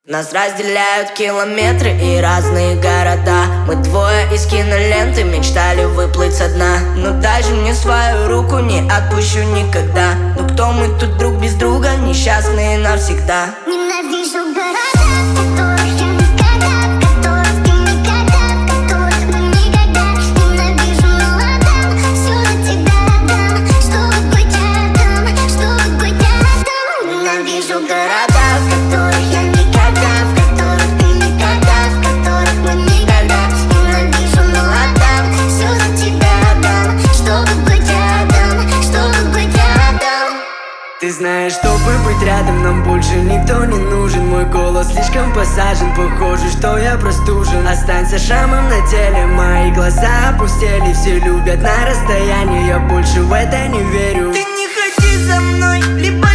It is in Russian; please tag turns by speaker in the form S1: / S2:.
S1: Нас разделяют километры и разные города. Мы двое из киноленты, мечтали выплыть со дна. Но дай же мне свою руку, не отпущу никогда. Ну кто мы тут друг без друга, несчастные навсегда.
S2: Ненавижу города, в которых я никогда, в которых ты никогда, в которых мы никогда. Ненавижу молодым, всё за тебя отдам, чтобы быть рядом, чтобы быть рядом. Ненавижу города, в которых я никогда, в которых ты никогда, в которых мы никогда. Ненавижу молодым, всё за тебя отдам, чтобы быть рядом, чтобы быть рядом.
S3: Ты знаешь, чтобы быть рядом, нам больше никто не нужен. Мой голос слишком посажен, похоже, что я простужен. Останься шрамом на теле, мои глаза опустели. Все любят на расстоянии, я больше в это не верю.
S1: Ты не ходи за мной, либо